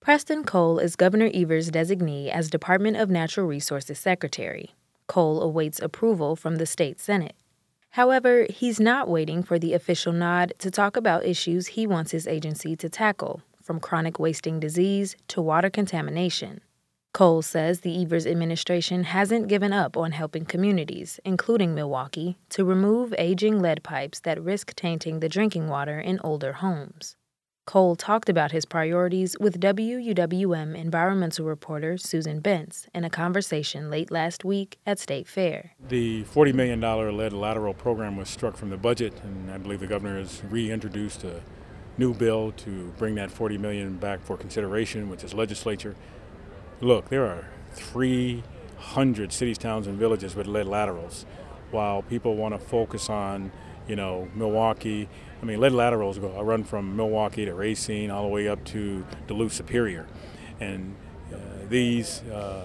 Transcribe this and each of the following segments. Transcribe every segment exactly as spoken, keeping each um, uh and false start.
Preston Cole is Governor Evers' designee as Department of Natural Resources Secretary. Cole awaits approval from the state Senate. However, he's not waiting for the official nod to talk about issues he wants his agency to tackle, from chronic wasting disease to water contamination. Cole says the Evers administration hasn't given up on helping communities, including Milwaukee, to remove aging lead pipes that risk tainting the drinking water in older homes. Cole talked about his priorities with W U W M environmental reporter Susan Bentz in a conversation late last week at State Fair. The forty million dollars lead lateral program was struck from the budget, and I believe the governor has reintroduced a new bill to bring that forty million dollars back for consideration with his legislature. Look, there are three hundred cities, towns, and villages with lead laterals, while people want to focus on, you know, Milwaukee. I mean, lead laterals go run from Milwaukee to Racine all the way up to Duluth Superior. And uh, these uh,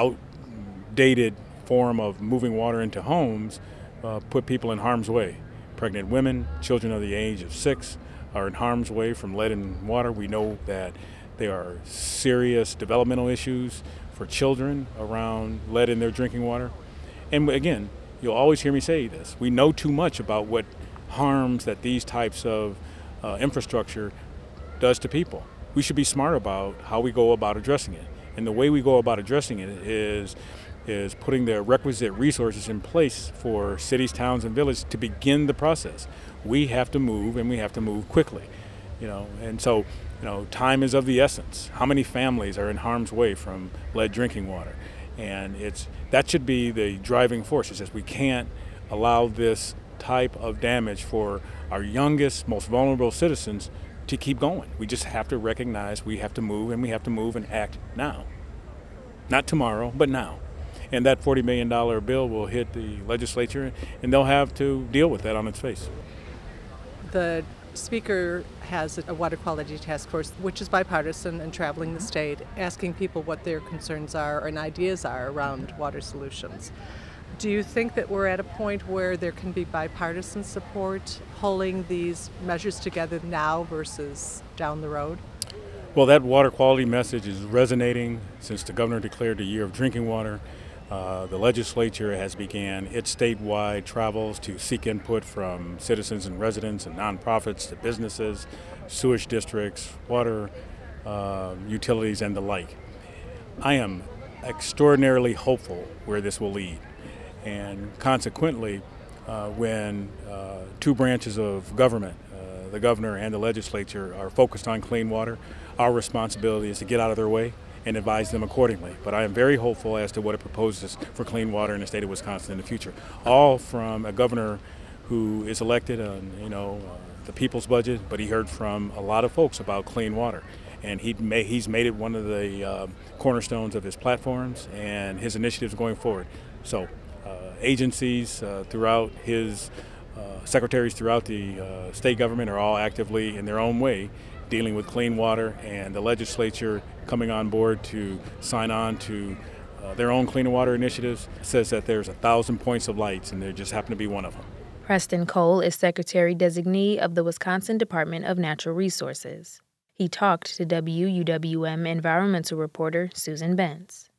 outdated form of moving water into homes uh, put people in harm's way. Pregnant women, children of the age of six are in harm's way from lead in water. We know that there are serious developmental issues for children around lead in their drinking water. And again, you'll always hear me say this. We know too much about what harms that these types of uh, infrastructure does to people. We should be smart about how we go about addressing it. And the way we go about addressing it is, is putting the requisite resources in place for cities, towns, and villages to begin the process. We have to move, and we have to move quickly. You know, and so, you know, time is of the essence. How many families are in harm's way from lead drinking water? And it's that should be the driving force. It says we can't allow this type of damage for our youngest, most vulnerable citizens to keep going. We just have to recognize we have to move, and we have to move and act now. Not tomorrow, but now. And that forty million dollars bill will hit the legislature, and they'll have to deal with that on its face. The Speaker has a water quality task force, which is bipartisan and traveling the state, asking people what their concerns are and ideas are around water solutions. Do you think that we're at a point where there can be bipartisan support pulling these measures together now versus down the road? Well, that water quality message is resonating since the governor declared the year of drinking water. Uh, the legislature has began its statewide travels to seek input from citizens and residents and nonprofits to businesses, sewage districts, water uh, utilities, and the like. I am extraordinarily hopeful where this will lead. And consequently, uh, when uh, two branches of government, uh, the governor and the legislature, are focused on clean water, our responsibility is to get out of their way and advise them accordingly. But I am very hopeful as to what it proposes for clean water in the state of Wisconsin in the future. All from a governor who is elected on, you know, uh, the people's budget, but he heard from a lot of folks about clean water. And he may, he's made it one of the uh, cornerstones of his platforms and his initiatives going forward. So uh, agencies uh, throughout his, uh, secretaries throughout the uh, state government are all actively in their own way dealing with clean water, and the legislature coming on board to sign on to uh, their own clean water initiatives says that there's a thousand points of lights, and there just happen to be one of them. Preston Cole is Secretary Designee of the Wisconsin Department of Natural Resources. He talked to W U W M environmental reporter Susan Bentz.